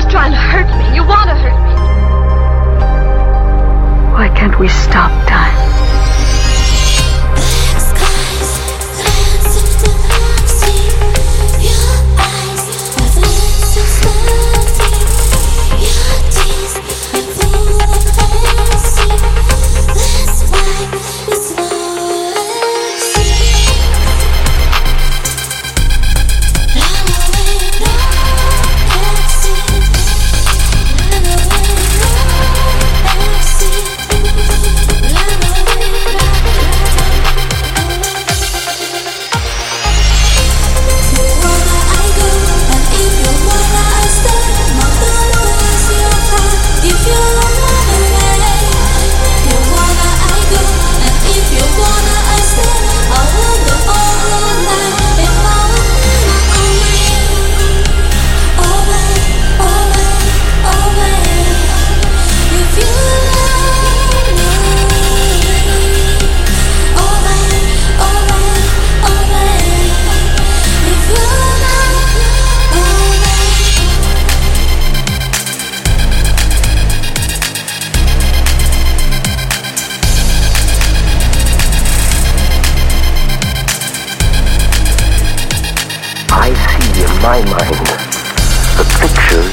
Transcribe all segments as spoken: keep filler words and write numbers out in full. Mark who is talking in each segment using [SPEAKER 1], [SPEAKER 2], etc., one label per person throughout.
[SPEAKER 1] just trying to hurt me. You want to hurt me.
[SPEAKER 2] Why can't we stop time?
[SPEAKER 3] I see in my mind the pictures.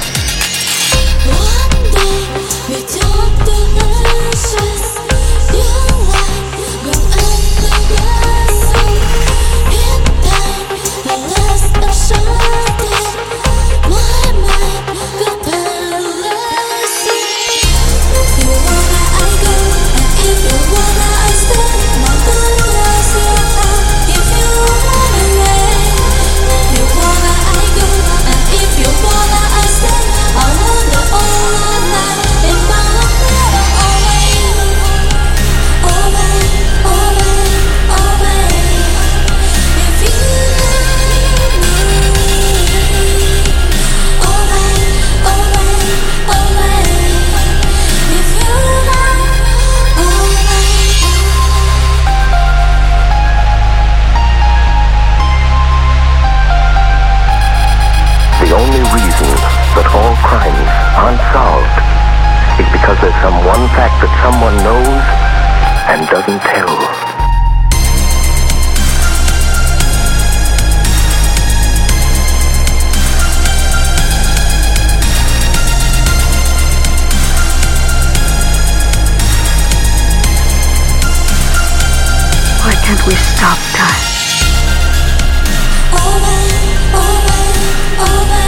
[SPEAKER 4] One day we talk the ashes. Your life will end the blessing. In time, the last of shouting. My mind will paralyze it. You wanna I go, and if you wanna I stay. Not gonna lose your time if you wanna wait. You wanna I go, and if you wanna I stay. I wanna all night in my head always, always, always, always. If you love me, always, always, always. If you love always.
[SPEAKER 3] The only reason that all crimes aren't solved is because there's some one fact that someone knows and doesn't tell.
[SPEAKER 2] Why can't we stop time?
[SPEAKER 4] Always, always, always.